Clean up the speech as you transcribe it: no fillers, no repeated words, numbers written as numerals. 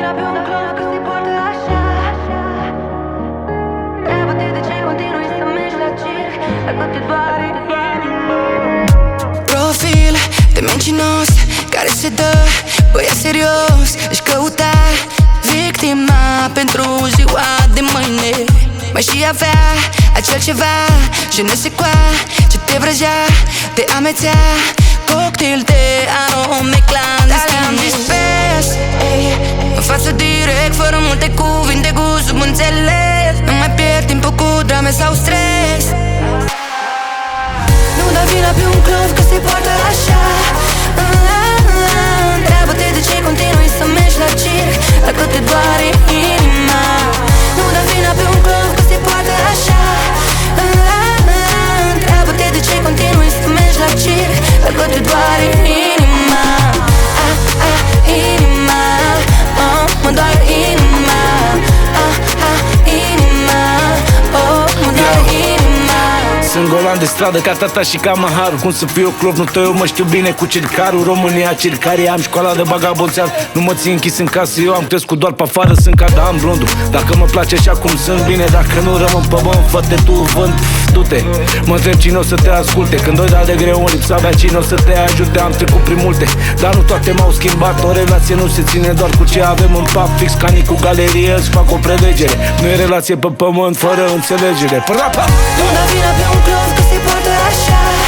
vina pe un clov că se poartă așa. Întreabă-te de ce continui să mergi la circ dacă te doare inima. Profil de mincinos care se dă băiat serios, își căuta victima pentru ziua de mâine. Mai și avea acel ceva, je ne sais quoi, ce te vrăjea, te amețea, cocktail de arome clandestine. Dar le-am dispers, în față direct, fără multe cuvinte cu subînțeles. Nu mai pierd timpul cu drame sau stres. Nu da vina pe un clov că se poartă așa. Întreabă-te de ce continui să mergi la circ dacă te doare inima. Nu da vina pe un clov că se poartă așa. Întreabă-te de ce continui să mergi la circ dacă te doare inima. Inima, mă doare inima. Inima, mă doare inima. Sunt golan de stradă ca tata și ca maharul. Cum să fiu clov, nu tău, mă știu bine cu circarul. România, circarie, am școala de bagabonțean. Nu mă țin închis în casă, eu am crescut doar pe afară. Sunt ca Dan Blondu, dacă mă place așa cum sunt bine. Dacă nu rămân pe bani, fă-te tu, vând, du-te. Mă întreb cine o să te asculte când doi dau de greu în lipsa mea, cine o să te ajute. Am trecut prin multe, dar nu toate m-au schimbat. O relație nu se ține doar cu ce avem în pap. Fix ca Nicu Galerie, îți fac o prelegere. Nu e relație pe pământ fără înțelegere. Nu da vina pe un clov că se poartă așa.